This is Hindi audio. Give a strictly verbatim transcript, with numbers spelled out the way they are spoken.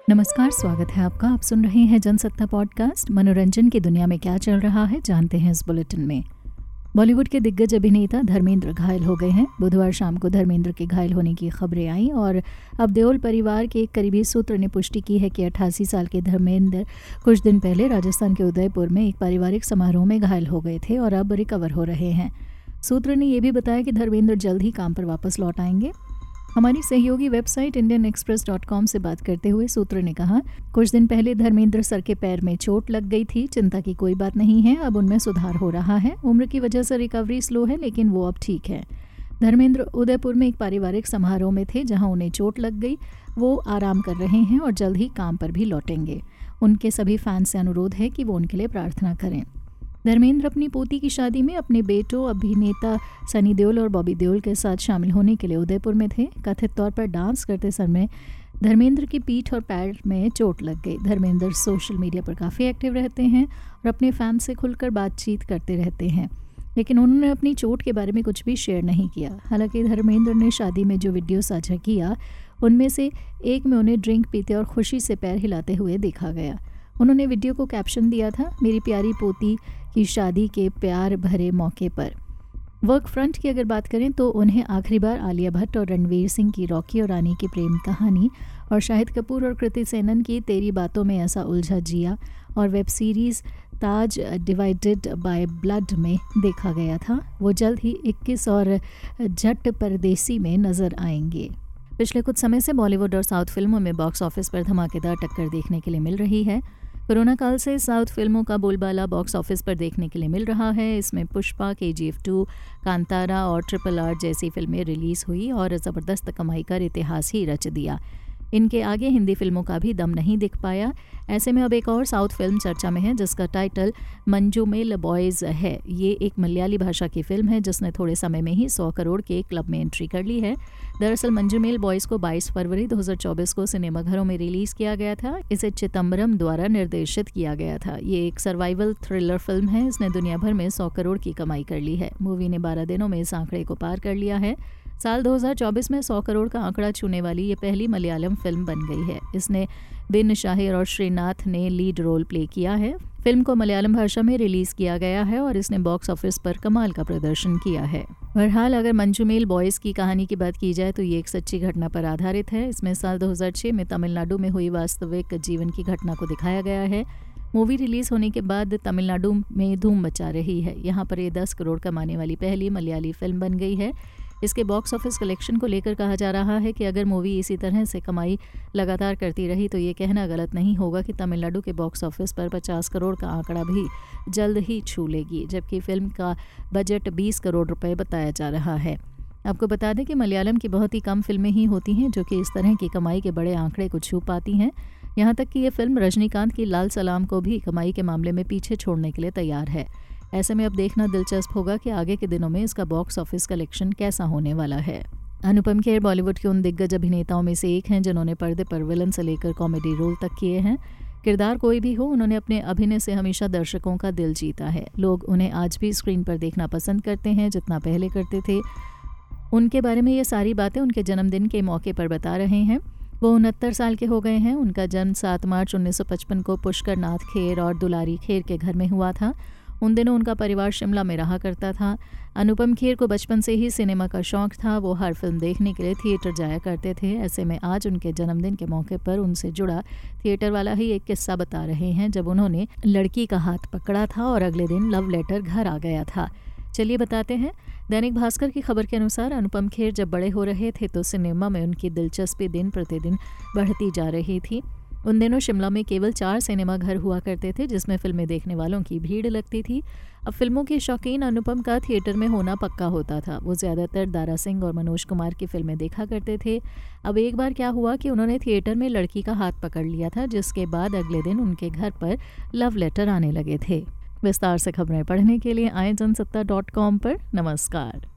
नमस्कार, स्वागत है आपका। आप सुन रहे हैं जनसत्ता पॉडकास्ट। मनोरंजन की दुनिया में क्या चल रहा है जानते हैं इस बुलेटिन में। बॉलीवुड के दिग्गज अभिनेता धर्मेंद्र घायल हो गए हैं। बुधवार शाम को धर्मेंद्र के घायल होने की खबरें आईं और अब देओल परिवार के एक करीबी सूत्र ने पुष्टि की है कि अट्ठासी साल के धर्मेंद्र कुछ दिन पहले राजस्थान के उदयपुर में एक पारिवारिक समारोह में घायल हो गए थे और अब रिकवर हो रहे हैं। सूत्र ने यह भी बताया कि धर्मेंद्र जल्द ही काम पर वापस लौट आएंगे। हमारी सहयोगी website Indian Express dot com से बात करते हुए सूत्र ने कहा, कुछ दिन पहले धर्मेंद्र सर के पैर में चोट लग गई थी। चिंता की कोई बात नहीं है, अब उनमें सुधार हो रहा है। उम्र की वजह से रिकवरी स्लो है, लेकिन वो अब ठीक है। धर्मेंद्र उदयपुर में एक पारिवारिक समारोह में थे जहां उन्हें चोट लग गई। वो आराम कर रहे हैं और जल्द ही काम पर भी लौटेंगे। उनके सभी फैंस से अनुरोध है कि वो उनके लिए प्रार्थना करें। धर्मेंद्र अपनी पोती की शादी में अपने बेटों अभिनेता सनी देओल और बॉबी देओल के साथ शामिल होने के लिए उदयपुर में थे। कथित तौर पर डांस करते समय धर्मेंद्र की पीठ और पैर में चोट लग गई। धर्मेंद्र सोशल मीडिया पर काफ़ी एक्टिव रहते हैं और अपने फैंस से खुलकर बातचीत करते रहते हैं, लेकिन उन्होंने अपनी चोट के बारे में कुछ भी शेयर नहीं किया। हालांकि धर्मेंद्र ने शादी में जो वीडियो साझा किया उनमें से एक में उन्हें ड्रिंक पीते और खुशी से पैर हिलाते हुए देखा गया। उन्होंने वीडियो को कैप्शन दिया था, मेरी प्यारी पोती की शादी के प्यार भरे मौके पर। वर्क फ्रंट की अगर बात करें तो उन्हें आखिरी बार आलिया भट्ट और रणवीर सिंह की रॉकी और रानी की प्रेम कहानी और शाहिद कपूर और कृति सेनन की तेरी बातों में ऐसा उलझा जिया और web series Taj divided by blood में देखा गया था। वो जल्द ही इक्कीस और झट परदेसी में नजर आएंगे। पिछले कुछ समय से बॉलीवुड और साउथ फिल्मों में बॉक्स ऑफिस पर धमाकेदार टक्कर देखने के लिए मिल रही है। कोरोना काल से साउथ फिल्मों का बोलबाला बॉक्स ऑफिस पर देखने के लिए मिल रहा है। इसमें पुष्पा, के जी एफ टू, कांतारा और ट्रिपल आर जैसी फिल्में रिलीज़ हुई और ज़बरदस्त कमाई कर इतिहास ही रच दिया। इनके आगे हिंदी फिल्मों का भी दम नहीं दिख पाया। ऐसे में अब एक और साउथ फिल्म चर्चा में है जिसका टाइटल मंजूमेल बॉयज़ है। ये एक मलयाली भाषा की फिल्म है जिसने थोड़े समय में ही सौ करोड़ के क्लब में एंट्री कर ली है। दरअसल मंजूमेल बॉयज़ को बाईस फरवरी दो हज़ार चौबीस को सिनेमाघरों में रिलीज़ किया गया था। इसे चिदम्बरम द्वारा निर्देशित किया गया था। ये एक सर्वाइवल थ्रिलर फिल्म है। इसने दुनिया भर में सौ करोड़ की कमाई कर ली है। मूवी ने बारह दिनों में इस आंकड़े को पार कर लिया है। साल दो हज़ार चौबीस में सौ करोड़ का आंकड़ा छूने वाली ये पहली मलयालम फिल्म बन गई है। इसने बिन शाहिर और श्रीनाथ ने लीड रोल प्ले किया है। फिल्म को मलयालम भाषा में रिलीज़ किया गया है और इसने बॉक्स ऑफिस पर कमाल का प्रदर्शन किया है। बहरहाल अगर मंजूमेल बॉयज़ की कहानी की बात की जाए तो ये एक सच्ची घटना पर आधारित है। इसमें साल दो हज़ार छह में तमिलनाडु में हुई वास्तविक जीवन की घटना को दिखाया गया है। मूवी रिलीज़ होने के बाद तमिलनाडु में धूम मचा रही है। यहाँ पर ये दस करोड़ कमाने वाली पहली मलयाली फिल्म बन गई है। इसके बॉक्स ऑफिस कलेक्शन को लेकर कहा जा रहा है कि अगर मूवी इसी तरह से कमाई लगातार करती रही तो ये कहना गलत नहीं होगा कि तमिलनाडु के बॉक्स ऑफिस पर पचास करोड़ का आंकड़ा भी जल्द ही छू लेगी, जबकि फिल्म का बजट बीस करोड़ रुपए बताया जा रहा है। आपको बता दें कि मलयालम की बहुत ही कम फिल्में ही होती हैं जो कि इस तरह की कमाई के बड़े आंकड़े को छू पाती हैं। यहाँ तक कि ये फिल्म रजनीकांत की लाल सलाम को भी कमाई के मामले में पीछे छोड़ने के लिए तैयार है। ऐसे में अब देखना दिलचस्प होगा कि आगे के दिनों में इसका बॉक्स ऑफिस कलेक्शन कैसा होने वाला है। अनुपम खेर बॉलीवुड के उन दिग्गज अभिनेताओं में से एक हैं जिन्होंने पर्दे पर विलन से लेकर कॉमेडी रोल तक किए हैं। किरदार कोई भी हो, उन्होंने अपने अभिनय से हमेशा दर्शकों का दिल जीता है। लोग उन्हें आज भी स्क्रीन पर देखना पसंद करते हैं जितना पहले करते थे। उनके बारे में ये सारी बातें उनके जन्मदिन के मौके पर बता रहे हैं। वो उनहत्तर साल के हो गए हैं। उनका जन्म सात मार्च उन्नीस सौ पचपन को पुष्कर नाथ खेर और दुलारी खेर के घर में हुआ था। उन दिनों उनका परिवार शिमला में रहा करता था। अनुपम खेर को बचपन से ही सिनेमा का शौक था। वो हर फिल्म देखने के लिए थिएटर जाया करते थे। ऐसे में आज उनके जन्मदिन के मौके पर उनसे जुड़ा थिएटर वाला ही एक किस्सा बता रहे हैं जब उन्होंने लड़की का हाथ पकड़ा था और अगले दिन लव लेटर घर आ गया था। चलिए बताते हैं। दैनिक भास्कर की खबर के अनुसार अनुपम खेर जब बड़े हो रहे थे तो सिनेमा में उनकी दिलचस्पी दिन प्रतिदिन बढ़ती जा रही थी। उन दिनों शिमला में केवल चार सिनेमा घर हुआ करते थे जिसमें फिल्में देखने वालों की भीड़ लगती थी। अब फिल्मों के शौकीन अनुपम का थिएटर में होना पक्का होता था। वो ज़्यादातर दारा सिंह और मनोज कुमार की फिल्में देखा करते थे। अब एक बार क्या हुआ कि उन्होंने थिएटर में लड़की का हाथ पकड़ लिया था, जिसके बाद अगले दिन उनके घर पर लव लेटर आने लगे थे। विस्तार से खबरें पढ़ने के लिए आए जनसत्ता डॉट कॉम पर। नमस्कार।